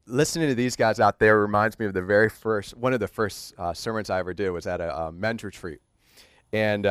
listening to these guys out there reminds me of one of the first sermons I ever did was at a men's retreat. And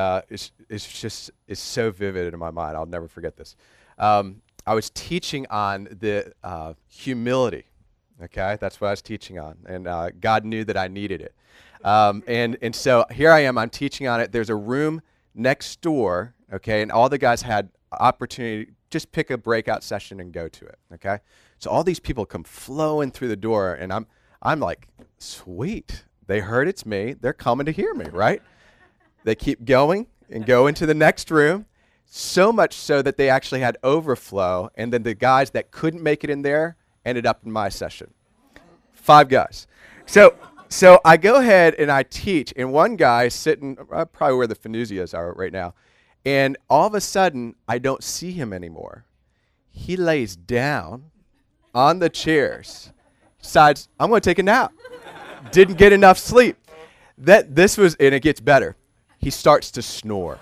it's so vivid in my mind. I'll never forget this. I was teaching on the humility. Okay, that's what I was teaching on, and God knew that I needed it. And so here I am. I'm teaching on it. There's a room next door. Okay, and all the guys had opportunity. Just pick a breakout session and go to it. Okay, so all these people come flowing through the door, and I'm like, sweet. They heard it's me. They're coming to hear me, right? They keep going and go into the next room, so much so that they actually had overflow, and then the guys that couldn't make it in there ended up in my session. 5 guys. So I go ahead and I teach, and one guy is sitting probably where the Fanuzias are right now, and all of a sudden, I don't see him anymore. He lays down on the chairs, decides, I'm going to take a nap. Didn't get enough sleep. And it gets better. He starts to snore.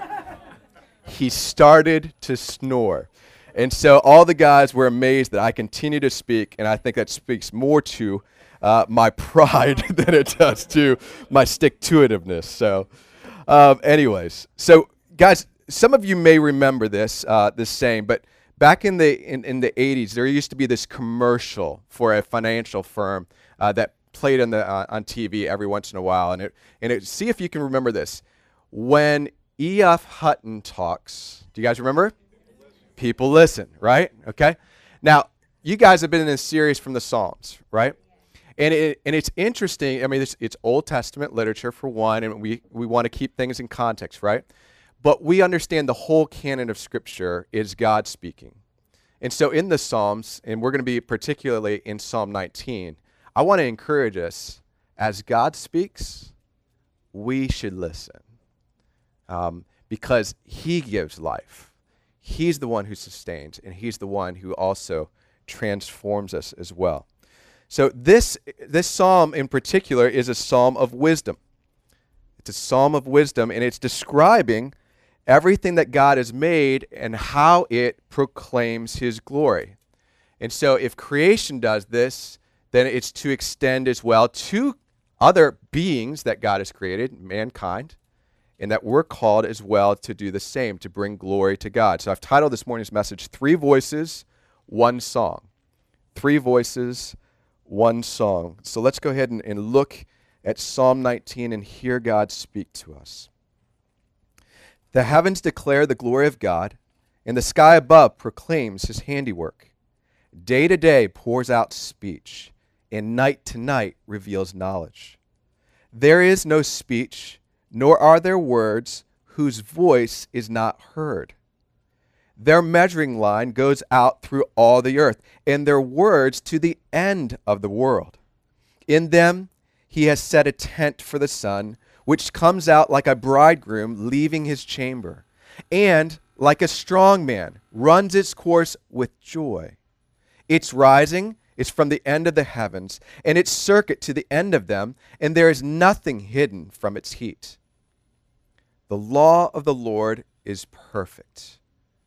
He started to snore. And so all the guys were amazed that I continue to speak, and I think that speaks more to my pride than it does to my stick-to-itiveness. So anyways, so guys, some of you may remember this saying, but back in the 80s, there used to be this commercial for a financial firm that played on TV every once in a while, and see if you can remember this. When E.F. Hutton talks, do you guys remember? People listen, right? Okay. Now, you guys have been in this series from the Psalms, right? And it's interesting. I mean, it's Old Testament literature for one, and we want to keep things in context, right? But we understand the whole canon of Scripture is God speaking. And so in the Psalms, and we're going to be particularly in Psalm 19, I want to encourage us, as God speaks, we should listen. Because he gives life. He's the one who sustains, and he's the one who also transforms us as well. So this psalm in particular is a psalm of wisdom. It's a psalm of wisdom, and it's describing everything that God has made and how it proclaims his glory. And so if creation does this, then it's to extend as well to other beings that God has created, mankind, and that we're called as well to do the same, to bring glory to God. So I've titled this morning's message, 3 Voices, 1 Song. 3 Voices, 1 Song. So let's go ahead and look at Psalm 19 and hear God speak to us. The heavens declare the glory of God, and the sky above proclaims his handiwork. Day to day pours out speech, and night to night reveals knowledge. There is no speech, nor are there words whose voice is not heard. Their measuring line goes out through all the earth, and their words to the end of the world. In them he has set a tent for the sun, which comes out like a bridegroom leaving his chamber, and like a strong man runs its course with joy. Its rising is from the end of the heavens, and its circuit to the end of them, and there is nothing hidden from its heat. The law of the Lord is perfect,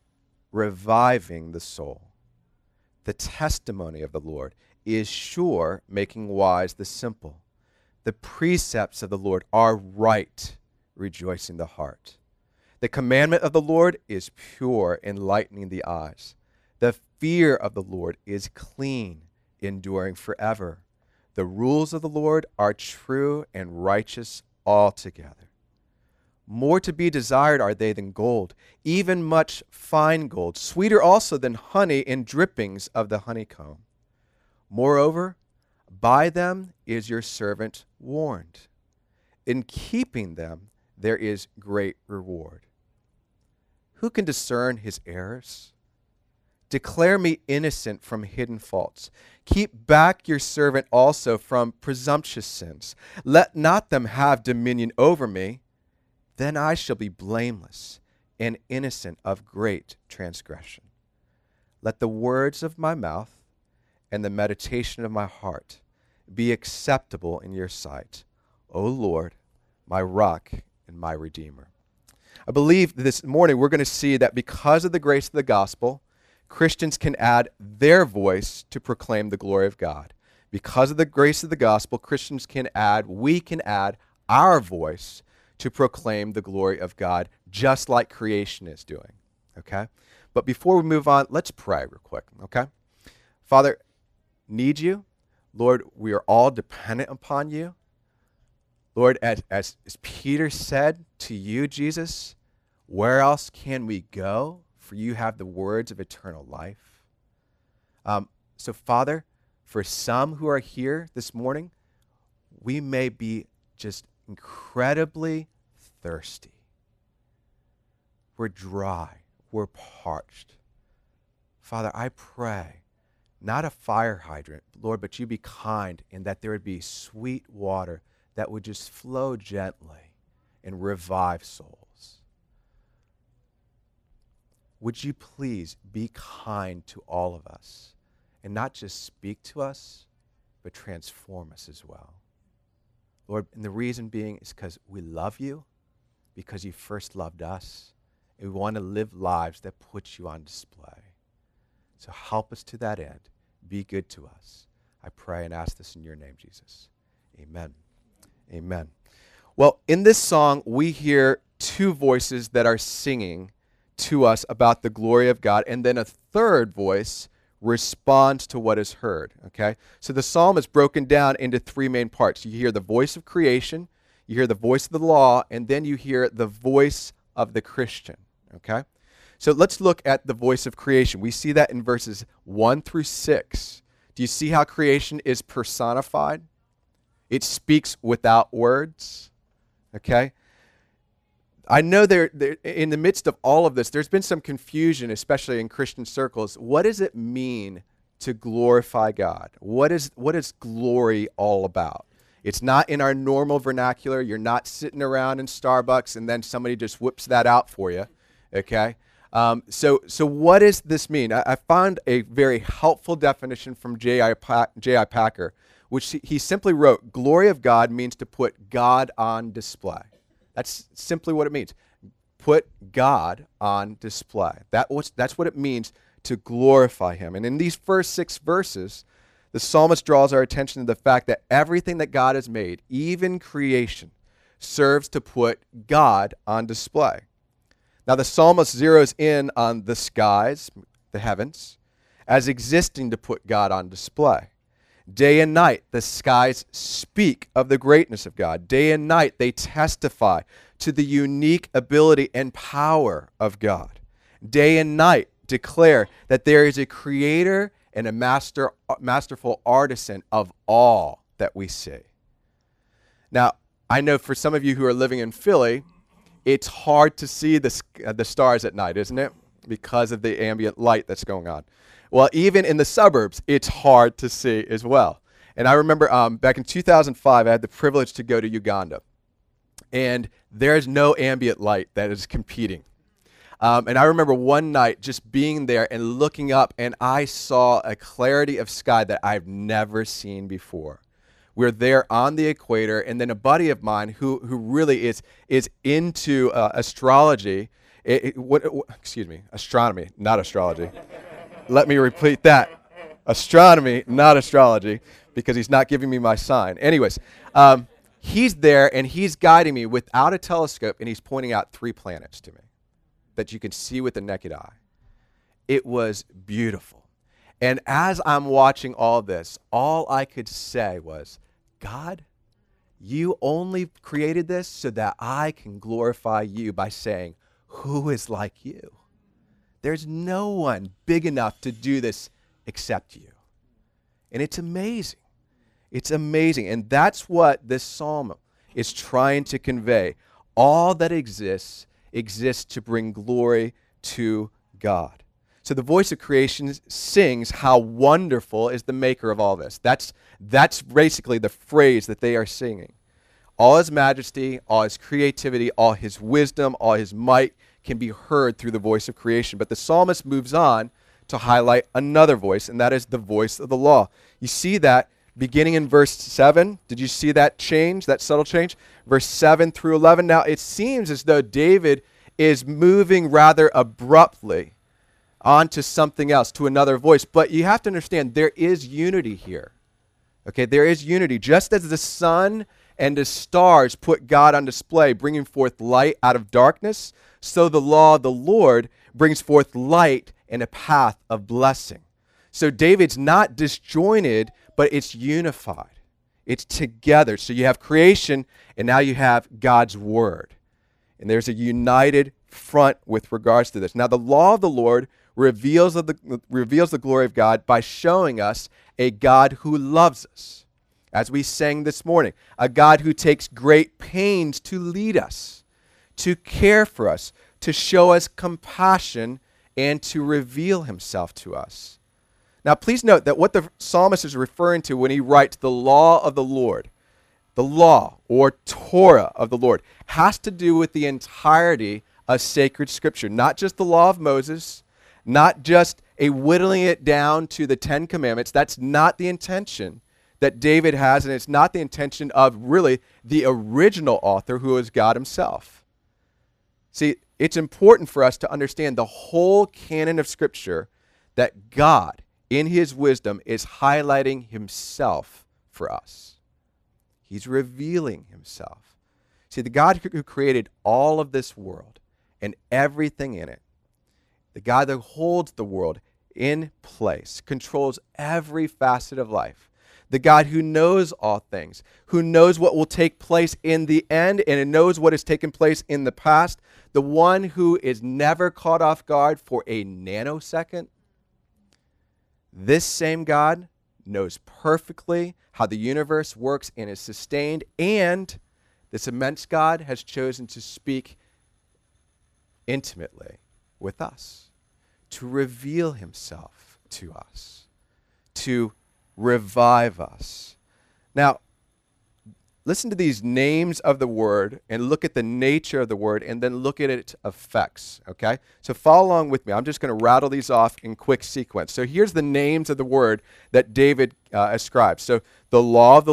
reviving the soul. The testimony of the Lord is sure, making wise the simple. The precepts of the Lord are right, rejoicing the heart. The commandment of the Lord is pure, enlightening the eyes. The fear of the Lord is clean, enduring forever. The rules of the Lord are true and righteous altogether. More to be desired are they than gold, even much fine gold, sweeter also than honey and drippings of the honeycomb. Moreover, by them is your servant warned. In keeping them there is great reward. Who can discern his errors? Declare me innocent from hidden faults. Keep back your servant also from presumptuous sins. Let not them have dominion over me. Then I shall be blameless and innocent of great transgression. Let the words of my mouth and the meditation of my heart be acceptable in your sight, O Lord, my rock and my redeemer. I believe this morning we're going to see that because of the grace of the gospel, Christians can add their voice to proclaim the glory of God. Because of the grace of the gospel, we can add our voice to proclaim the glory of God, just like creation is doing, okay? But before we move on, let's pray real quick, okay? Father, need you. Lord, we are all dependent upon you. Lord, as Peter said to you, Jesus, where else can we go? For you have the words of eternal life. So, Father, for some who are here this morning, we may be just incredibly thirsty. We're dry. We're parched. Father, I pray, not a fire hydrant, Lord, but you be kind in that there would be sweet water that would just flow gently and revive souls. Would you please be kind to all of us and not just speak to us, but transform us as well? Lord, and the reason being is because we love you, because you first loved us, and we want to live lives that put you on display. So help us to that end. Be good to us. I pray and ask this in your name, Jesus. Amen. Amen. Well, in this song, we hear two voices that are singing to us about the glory of God, and then a third voice responds to what is heard, okay? So the psalm is broken down into three main parts. You hear the voice of creation, you hear the voice of the law, and then you hear the voice of the Christian, okay? So let's look at the voice of creation. We see that in verses 1 through 6. Do you see how creation is personified? It speaks without words, okay? I know there in the midst of all of this, there's been some confusion, especially in Christian circles. What does it mean to glorify God? What is glory all about? It's not in our normal vernacular. You're not sitting around in Starbucks and then somebody just whips that out for you, okay? So what does this mean? I found a very helpful definition from J.I. Packer, which he simply wrote, glory of God means to put God on display. That's simply what it means. Put God on display. That's what it means to glorify him. And in these first 6 verses, the psalmist draws our attention to the fact that everything that God has made, even creation, serves to put God on display. Now, the psalmist zeroes in on the skies, the heavens, as existing to put God on display. Day and night, the skies speak of the greatness of God. Day and night, they testify to the unique ability and power of God. Day and night declare that there is a creator and a masterful artisan of all that we see. Now, I know for some of you who are living in Philly, it's hard to see the stars at night, isn't it? Because of the ambient light that's going on. Well, even in the suburbs, it's hard to see as well. And I remember back in 2005, I had the privilege to go to Uganda. And there's no ambient light that is competing. And I remember one night just being there and looking up, and I saw a clarity of sky that I've never seen before. We're there on the equator, and then a buddy of mine who really is into astrology, astronomy, not astrology. Let me repeat that. Astronomy, not astrology, because he's not giving me my sign. Anyways, he's there, and he's guiding me without a telescope, and he's pointing out 3 planets to me that you can see with the naked eye. It was beautiful. And as I'm watching all this, all I could say was, God, you only created this so that I can glorify you by saying, who is like you? There's no one big enough to do this except you. And it's amazing. It's amazing. And that's what this psalm is trying to convey. All that exists to bring glory to God. So the voice of creation sings, how wonderful is the maker of all this. That's basically the phrase that they are singing. All his majesty, all his creativity, all his wisdom, all his might can be heard through the voice of creation. But the psalmist moves on to highlight another voice, and that is the voice of the law. You see that beginning in verse 7. Did you see that change, that subtle change? Verse 7 through 11. Now, it seems as though David is moving rather abruptly onto something else, to another voice. But you have to understand, there is unity here. Okay, there is unity. Just as the sun and the stars put God on display, bringing forth light out of darkness, so the law of the Lord brings forth light and a path of blessing. So David's not disjointed, but it's unified. It's together. So you have creation, and now you have God's word. And there's a united front with regards to this. Now, the law of the Lord reveals the glory of God by showing us a God who loves us. As we sang this morning, a God who takes great pains to lead us, to care for us, to show us compassion, and to reveal himself to us. Now, please note that what the psalmist is referring to when he writes the law of the Lord, the law or Torah of the Lord, has to do with the entirety of sacred scripture, not just the law of Moses, not just a whittling it down to the 10 Commandments. That's not the intention that David has, and it's not the intention of really the original author, who is God himself. See, it's important for us to understand the whole canon of Scripture, that God, in his wisdom, is highlighting himself for us. He's revealing himself. See, the God who created all of this world and everything in it, the God that holds the world in place, controls every facet of life, the God who knows all things, who knows what will take place in the end and knows what has taken place in the past, the one who is never caught off guard for a nanosecond, this same God knows perfectly how the universe works and is sustained, and this immense God has chosen to speak intimately with us, to reveal himself to us, to revive us. Now, listen to these names of the word and look at the nature of the word and then look at its effects, okay? So follow along with me. I'm just going to rattle these off in quick sequence. So here's the names of the word that David ascribes. So the law of the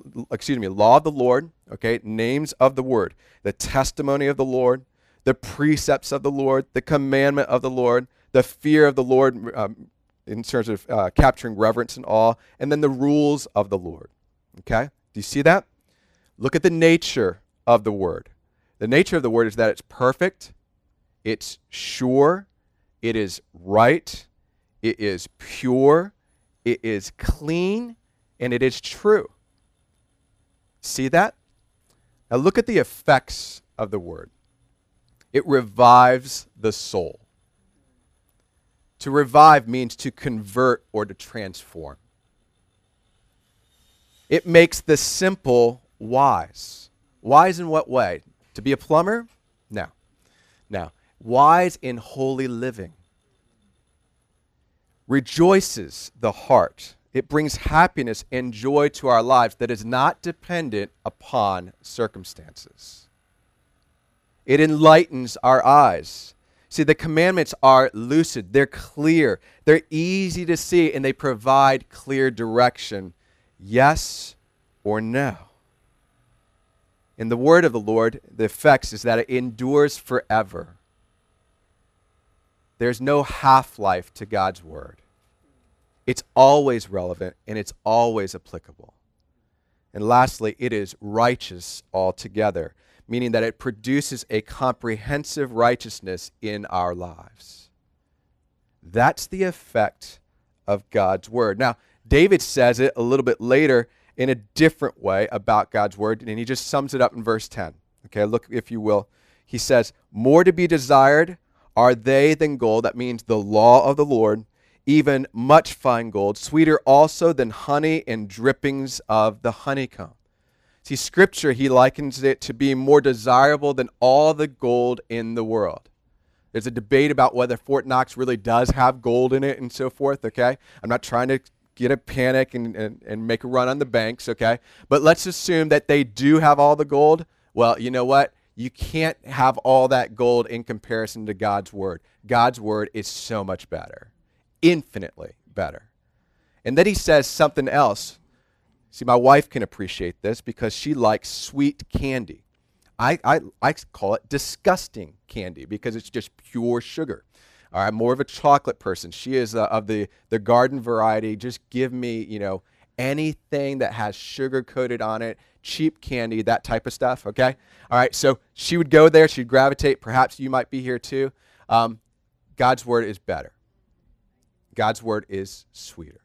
Lord, okay, names of the word, the testimony of the Lord, the precepts of the Lord, the commandment of the Lord, the fear of the Lord, in terms of capturing reverence and awe, and then the rules of the Lord, okay? Do you see that? Look at the nature of the word. The nature of the word is that it's perfect, it's sure, it is right, it is pure, it is clean, and it is true. See that? Now look at the effects of the word. It revives the soul. To revive means to convert or to transform. It makes the simple wise. Wise in what way? To be a plumber? No. No. Wise in holy living. Rejoices the heart. It brings happiness and joy to our lives that is not dependent upon circumstances. It enlightens our eyes. See, the commandments are lucid, they're clear, they're easy to see, and they provide clear direction, yes or no. In the word of the Lord, the effects is that it endures forever. There's no half-life to God's word. It's always relevant and it's always applicable. And lastly, it is righteous altogether, meaning that it produces a comprehensive righteousness in our lives. That's the effect of God's word. Now, David says it a little bit later in a different way about God's word, and he just sums it up in verse 10. Okay, look, if you will. He says, more to be desired are they than gold, that means the law of the Lord, even much fine gold, sweeter also than honey and drippings of the honeycomb. See, Scripture, he likens it to be more desirable than all the gold in the world. There's a debate about whether Fort Knox really does have gold in it and so forth, okay? I'm not trying to get a panic and make a run on the banks, okay? But let's assume that they do have all the gold. Well, you know what? You can't have all that gold in comparison to God's word. God's word is so much better, infinitely better. And then he says something else. See, my wife can appreciate this because she likes sweet candy. I call it disgusting candy because it's just pure sugar. I'm more of a chocolate person. She is of the garden variety. Just give me, anything that has sugar coated on it, cheap candy, that type of stuff, okay? All right, so she would go there, she'd gravitate. Perhaps you might be here too. God's word is better. God's word is sweeter.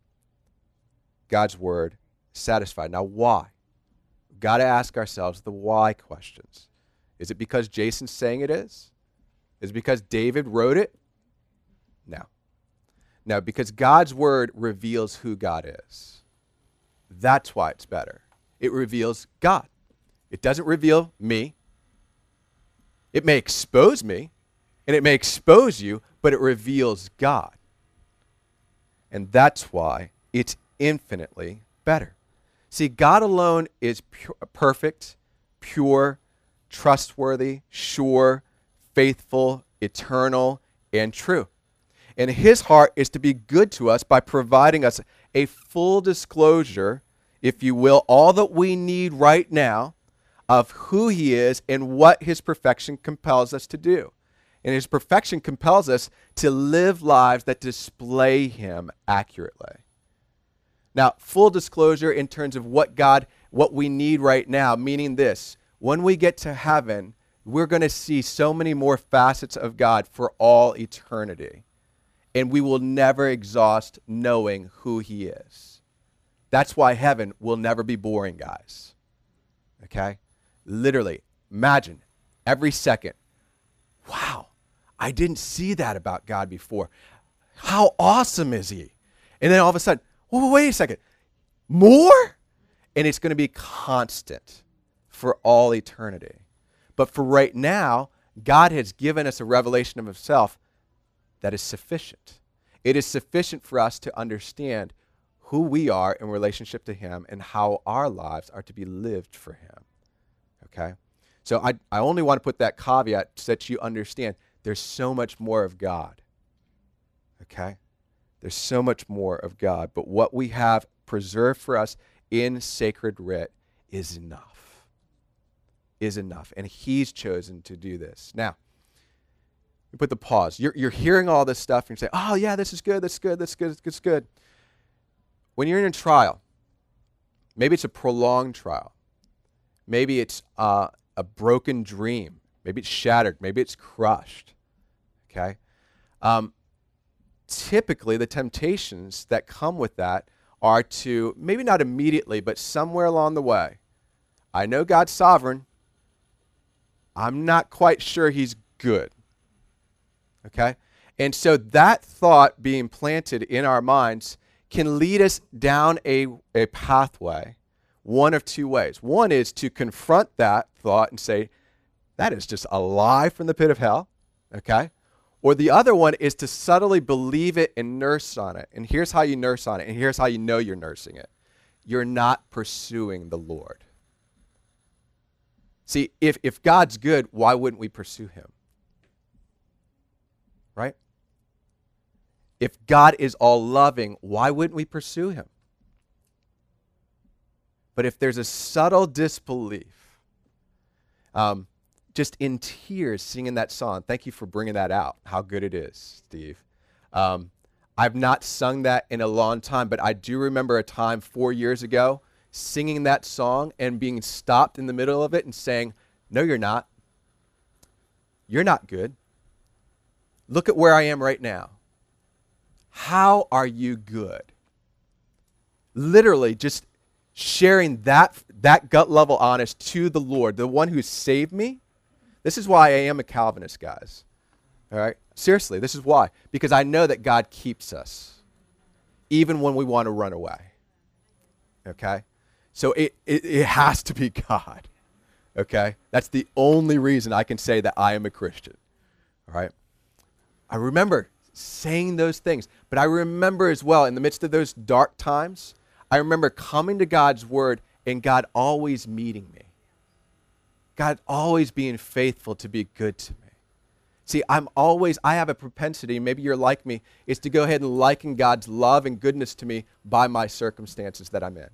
God's word satisfied. Now, why? We've got to ask ourselves the why questions. Is it because Jason's saying it is? Is it because David wrote it? No. No, because God's word reveals who God is. That's why it's better. It reveals God. It doesn't reveal me. It may expose me, and it may expose you, but it reveals God. And that's why it's infinitely better. See, God alone is perfect, pure, trustworthy, sure, faithful, eternal, and true. And his heart is to be good to us by providing us a full disclosure, if you will, all that we need right now of who he is and what his perfection compels us to do. And his perfection compels us to live lives that display him accurately. Now, full disclosure in terms of what we need right now, meaning this: when we get to heaven, we're going to see so many more facets of God for all eternity. And we will never exhaust knowing who he is. That's why heaven will never be boring, guys. Okay? Literally, imagine every second, wow, I didn't see that about God before. How awesome is he? And then all of a sudden, well, wait a second, more? And it's going to be constant for all eternity. But for right now, God has given us a revelation of himself that is sufficient. It is sufficient for us to understand who we are in relationship to him and how our lives are to be lived for him. Okay? So I only want to put that caveat so that you understand there's so much more of God. Okay? There's so much more of God. But what we have preserved for us in sacred writ is enough. Is enough. And he's chosen to do this. Now, you put the pause. You're hearing all this stuff and you say, oh yeah, this is good, that's good, that's good, that's good. When you're in a trial, maybe it's a prolonged trial. Maybe it's a broken dream. Maybe it's shattered. Maybe it's crushed. Okay? Typically, the temptations that come with that are to, maybe not immediately, but somewhere along the way. I know God's sovereign. I'm not quite sure he's good. Okay? And so that thought being planted in our minds can lead us down a pathway one of two ways. One is to confront that thought and say, that is just a lie from the pit of hell. Okay? Or the other one is to subtly believe it and nurse on it. And here's how you nurse on it, and here's how you know you're nursing it. You're not pursuing the Lord. See, if God's good, why wouldn't we pursue him? Right? If God is all loving, why wouldn't we pursue him? But if there's a subtle disbelief, just in tears singing that song, thank you for bringing that out, how good it is, Steve. I've not sung that in a long time, but I do remember a time 4 years ago singing that song and being stopped in the middle of it and saying, no, you're not. You're not good. Look at where I am right now. How are you good? Literally just sharing that gut level honest to the Lord, the one who saved me. This is why I am a Calvinist, guys. All right? Seriously, this is why. Because I know that God keeps us, even when we want to run away. Okay? So it has to be God. Okay? That's the only reason I can say that I am a Christian. All right? I remember saying those things, but I remember as well, in the midst of those dark times, I remember coming to God's word and God always meeting me. God always being faithful to be good to me. See, I have a propensity, maybe you're like me, is to go ahead and liken God's love and goodness to me by my circumstances that I'm in.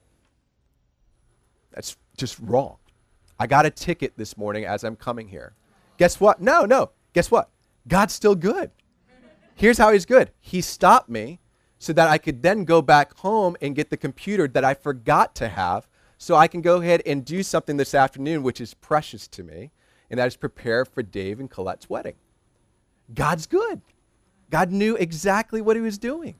That's just wrong. I got a ticket this morning as I'm coming here. Guess what? No. Guess what? God's still good. Here's how he's good. He stopped me so that I could then go back home and get the computer that I forgot to have so I can go ahead and do something this afternoon which is precious to me, and that is prepare for Dave and Colette's wedding. God's good. God knew exactly what he was doing.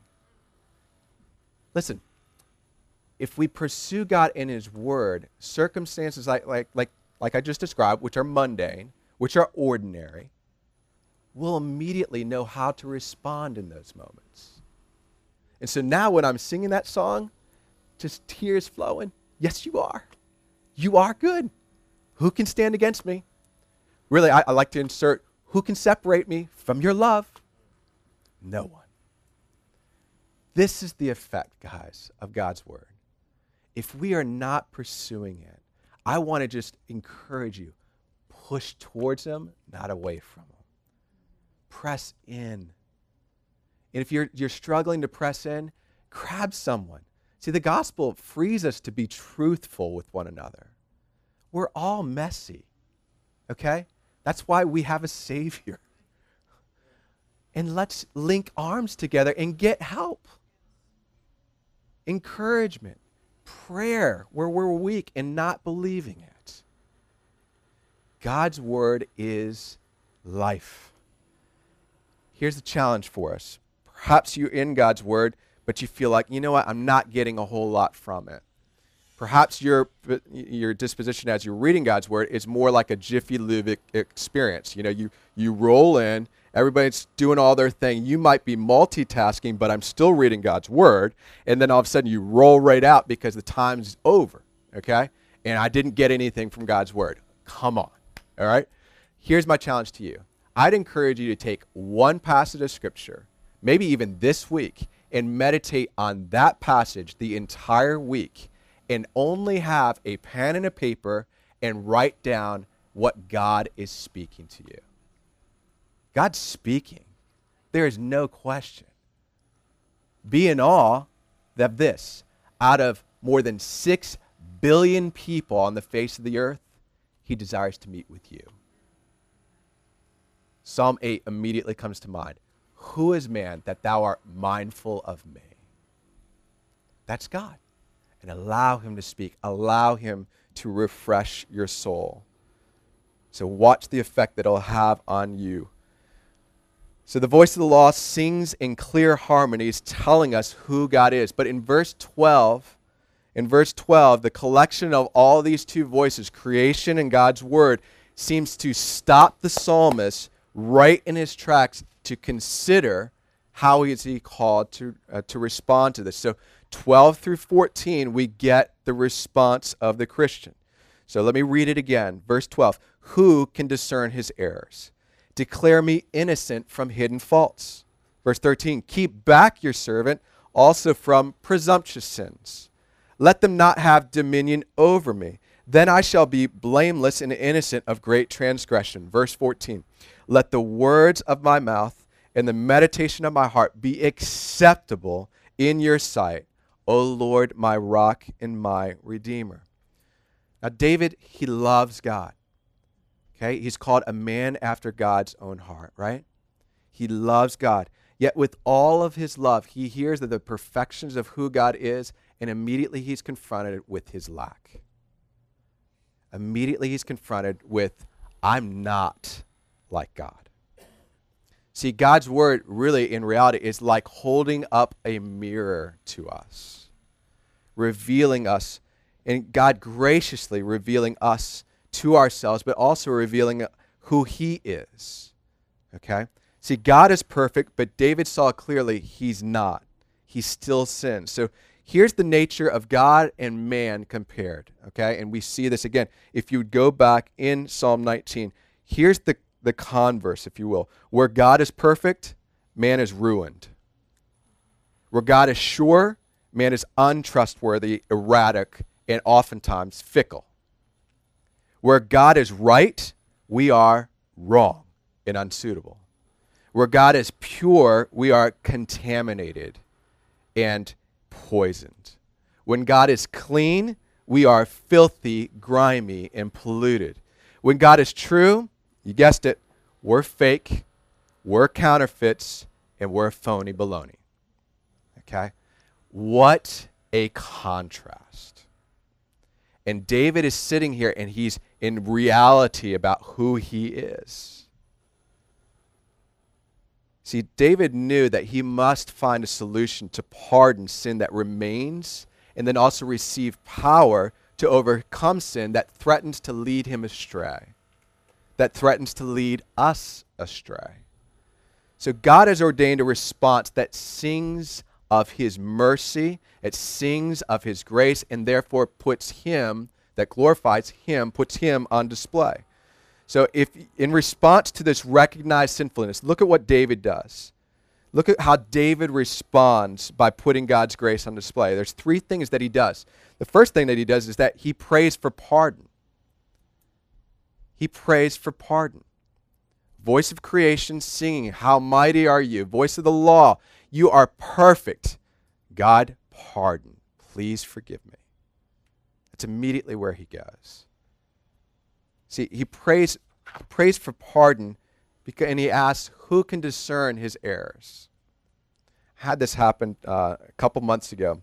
Listen, if we pursue God in his word, circumstances like I just described, which are mundane, which are ordinary, we'll immediately know how to respond in those moments. And so now when I'm singing that song, just tears flowing. Yes, you are. You are good. Who can stand against me? Really, I like to insert, who can separate me from your love? No one. This is the effect, guys, of God's word. If we are not pursuing it, I want to just encourage you, push towards him, not away from him. Press in. And if you're struggling to press in, grab someone. See, the gospel frees us to be truthful with one another. We're all messy, okay? That's why we have a Savior. And let's link arms together and get help. Encouragement, prayer where we're weak and not believing it. God's word is life. Here's the challenge for us. Perhaps you're in God's word, but you feel like, you know what, I'm not getting a whole lot from it. Perhaps your disposition as you're reading God's word is more like a Jiffy Lube experience. You know, you roll in, everybody's doing all their thing. You might be multitasking, but I'm still reading God's word. And then all of a sudden you roll right out because the time's over, okay? And I didn't get anything from God's word. Come on, all right? Here's my challenge to you. I'd encourage you to take one passage of Scripture, maybe even this week, and meditate on that passage the entire week and only have a pen and a paper and write down what God is speaking to you. God's speaking. There is no question. Be in awe of this. Out of more than 6 billion people on the face of the earth, he desires to meet with you. Psalm 8 immediately comes to mind. Who is man that thou art mindful of me? That's God. And allow him to speak. Allow him to refresh your soul. So watch the effect that it'll have on you. So the voice of the law sings in clear harmonies telling us who God is. But in verse 12, the collection of all these two voices, creation and God's word, seems to stop the psalmist right in his tracks to consider how is he called to respond to this. So 12 through 14, we get the response of the Christian. So let me read it again. Verse 12, who can discern his errors? Declare me innocent from hidden faults. Verse 13, keep back your servant also from presumptuous sins. Let them not have dominion over me. Then I shall be blameless and innocent of great transgression. Verse 14, let the words of my mouth and the meditation of my heart be acceptable in your sight, O Lord, my rock and my redeemer. Now, David, he loves God. Okay, he's called a man after God's own heart, right? He loves God. Yet with all of his love, he hears of the perfections of who God is, and immediately he's confronted with his lack. Immediately he's confronted with, I'm not like God. See, God's word really, in reality, is like holding up a mirror to us, revealing us, and God graciously revealing us to ourselves, but also revealing who he is. Okay? See, God is perfect, but David saw clearly he's not. He still sins. So here's the nature of God and man compared. Okay? And we see this again. If you would go back in Psalm 19, here's the converse, if you will. Where God is perfect, man is ruined. Where God is sure, man is untrustworthy, erratic, and oftentimes fickle. Where God is right, we are wrong and unsuitable. Where God is pure, we are contaminated and poisoned. When God is clean, we are filthy, grimy, and polluted. When God is true, you guessed it, we're fake, we're counterfeits, and we're phony baloney. Okay? What a contrast. And David is sitting here and he's in reality about who he is. See, David knew that he must find a solution to pardon sin that remains and then also receive power to overcome sin that threatens to lead him astray, that threatens to lead us astray. So God has ordained a response that sings of his mercy, it sings of his grace, and therefore puts him, that glorifies him, puts him on display. So if in response to this recognized sinfulness, look at what David does. Look at how David responds by putting God's grace on display. There's three things that he does. The first thing that he does is that he prays for pardon. He prays for pardon. Voice of creation singing, how mighty are you? Voice of the law, you are perfect. God, pardon. Please forgive me. That's immediately where he goes. See, he prays for pardon and he asks, who can discern his errors? I had this happen a couple months ago.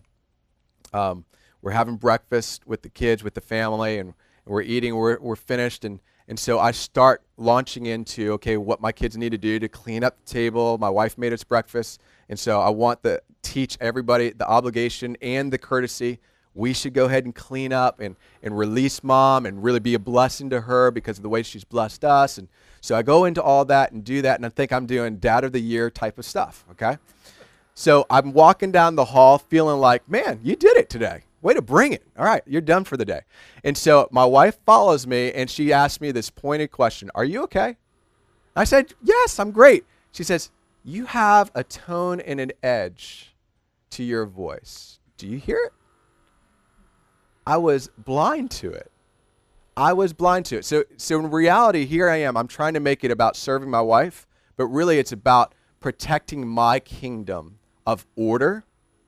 We're having breakfast with the kids, with the family, and we're eating, we're finished, and so I start launching into, okay, what my kids need to do to clean up the table. My wife made us breakfast, and so I want to teach everybody the obligation and the courtesy. We should go ahead and clean up and release mom and really be a blessing to her because of the way she's blessed us. And so I go into all that and do that, and I think I'm doing Dad of the Year type of stuff, okay? So I'm walking down the hall feeling like, man, you did it today. Way to bring it. All right, you're done for the day. And so my wife follows me, and she asks me this pointed question, are you okay? I said, yes, I'm great. She says, you have a tone and an edge to your voice. Do you hear it? I was blind to it. So in reality, here I am. I'm trying to make it about serving my wife, but really it's about protecting my kingdom of order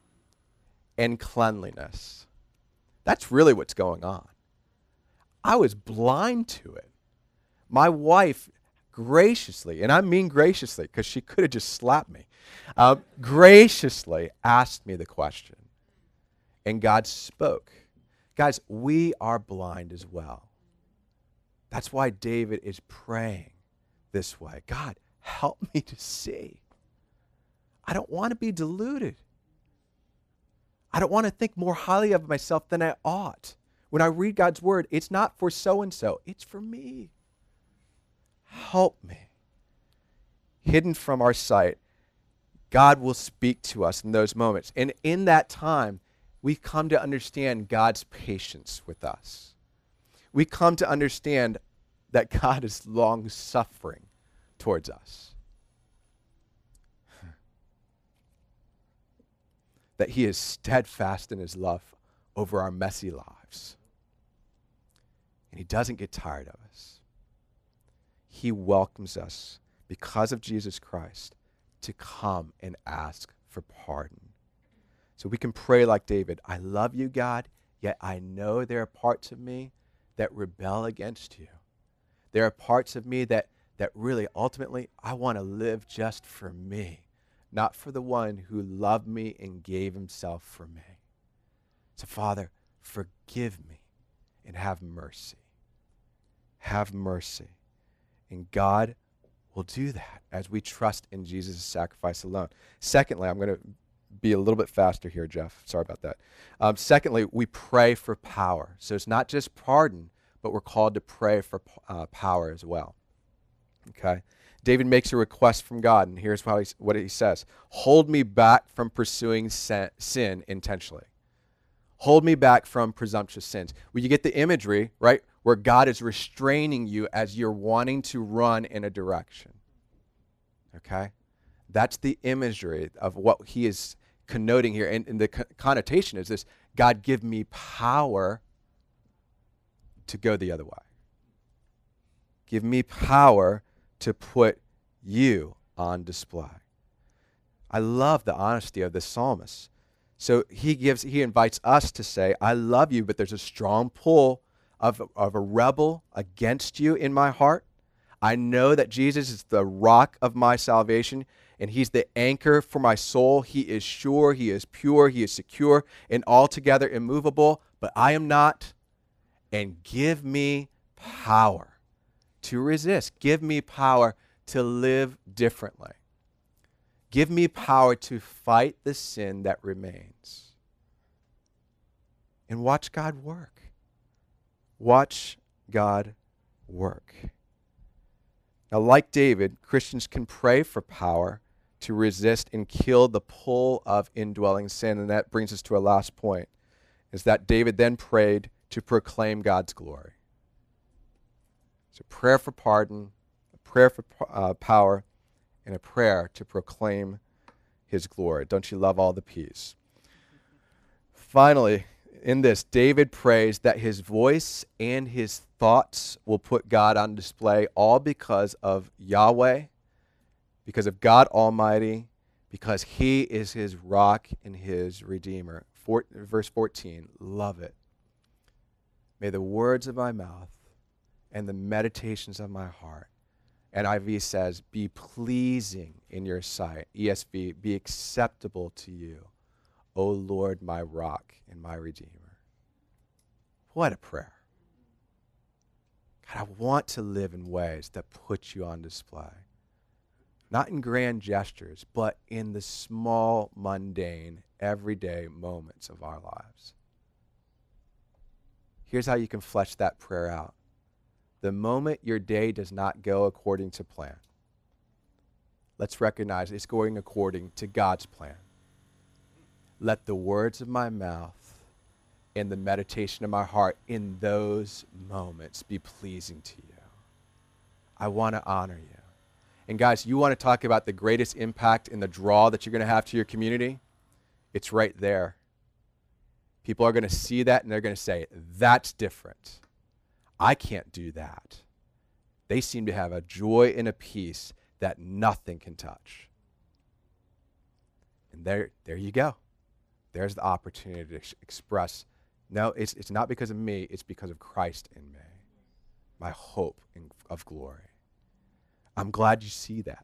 and cleanliness. That's really what's going on. I was blind to it. My wife graciously, and I mean graciously because she could have just slapped me, graciously asked me the question. And God spoke. Guys, we are blind as well. That's why David is praying this way. God, help me to see. I don't want to be deluded. I don't want to think more highly of myself than I ought. When I read God's word, it's not for so-and-so. It's for me. Help me. Hidden from our sight, God will speak to us in those moments. And in that time, we come to understand God's patience with us. We come to understand that God is long-suffering towards us. That he is steadfast in his love over our messy lives. And he doesn't get tired of us. He welcomes us because of Jesus Christ to come and ask for pardon. So we can pray like David, I love you, God, yet I know there are parts of me that rebel against you. There are parts of me that really, ultimately, I want to live just for me, not for the one who loved me and gave himself for me. So, Father, forgive me and have mercy. Have mercy. And God will do that as we trust in Jesus' sacrifice alone. Secondly, I'm going to be a little bit faster here, Jeff. Sorry about that. Secondly, we pray for power. So it's not just pardon, but we're called to pray for power as well. Okay? David makes a request from God, and here's what he says. Hold me back from pursuing sin intentionally. Hold me back from presumptuous sins. Well, you get the imagery, right, where God is restraining you as you're wanting to run in a direction. Okay? That's the imagery of what he is connoting here. And the connotation is this: God, give me power to go the other way. Give me power to put you on display. I love the honesty of the psalmist. So he invites us to say, I love you, but there's a strong pull of a rebel against you in my heart. I know that Jesus is the rock of my salvation, and he's the anchor for my soul. He is sure, he is pure, he is secure, and altogether immovable, but I am not. And give me power to resist. Give me power to live differently. Give me power to fight the sin that remains. And watch God work. Watch God work. Now, like David, Christians can pray for power to resist and kill the pull of indwelling sin. And that brings us to our last point, is that David then prayed to proclaim God's glory. So prayer for pardon, a prayer for power, and a prayer to proclaim his glory. Don't you love all the P's? Finally, in this, David prays that his voice and his thoughts will put God on display, all because of Yahweh, because of God Almighty, because he is his rock and his redeemer. Verse 14, love it. May the words of my mouth and the meditations of my heart, NIV says, be pleasing in your sight. ESV, be acceptable to you, O Lord, my rock and my redeemer. What a prayer. God, I want to live in ways that put you on display. Not in grand gestures, but in the small, mundane, everyday moments of our lives. Here's how you can flesh that prayer out. The moment your day does not go according to plan, let's recognize it's going according to God's plan. Let the words of my mouth and the meditation of my heart in those moments be pleasing to you. I want to honor you. And guys, you want to talk about the greatest impact in the draw that you're going to have to your community? It's right there. People are going to see that and they're going to say, that's different. I can't do that. They seem to have a joy and a peace that nothing can touch. And there you go. There's the opportunity to express, no, it's not because of me, it's because of Christ in me, my hope of glory. I'm glad you see that.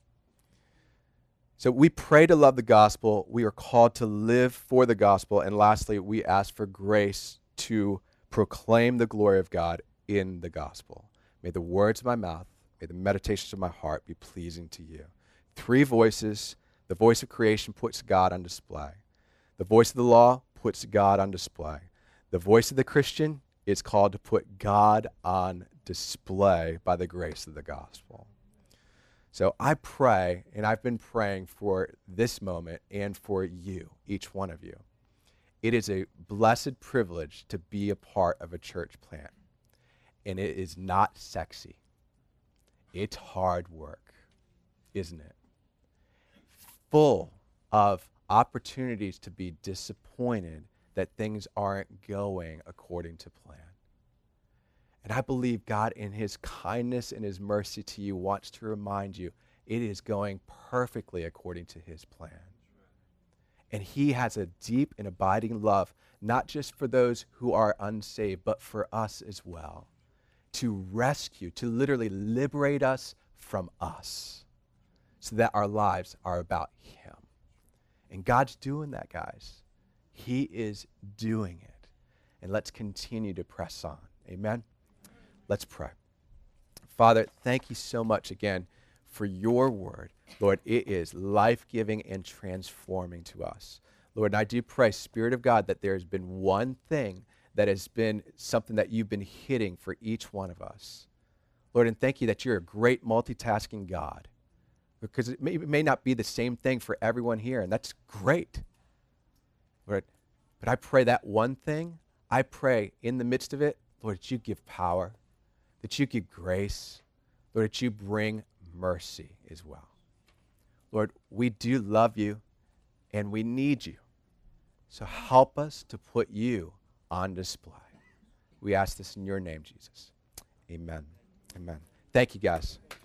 So we pray to love the gospel. We are called to live for the gospel. And lastly, we ask for grace to proclaim the glory of God in the gospel. May the words of my mouth, may the meditations of my heart be pleasing to you. 3 voices. The voice of creation puts God on display. The voice of the law puts God on display. The voice of the Christian is called to put God on display by the grace of the gospel. So I pray, and I've been praying for this moment and for you, each one of you. It is a blessed privilege to be a part of a church plant. And it is not sexy. It's hard work, isn't it? Full of opportunities to be disappointed that things aren't going according to plan. And I believe God, in his kindness and his mercy to you, wants to remind you it is going perfectly according to his plan. And he has a deep and abiding love, not just for those who are unsaved, but for us as well, to rescue, to literally liberate us from us, so that our lives are about him. And God's doing that, guys. He is doing it. And let's continue to press on. Amen? Let's pray. Father, thank you so much again for your word. Lord, it is life-giving and transforming to us. Lord, and I do pray, Spirit of God, that there has been one thing that has been something that you've been hitting for each one of us. Lord, and thank you that you're a great multitasking God, because it may not be the same thing for everyone here, and that's great. Lord, but I pray that one thing, I pray in the midst of it, Lord, that you give power, that you give grace, Lord, that you bring mercy as well. Lord, we do love you and we need you. So help us to put you on display. We ask this in your name, Jesus. Amen. Amen. Thank you, guys.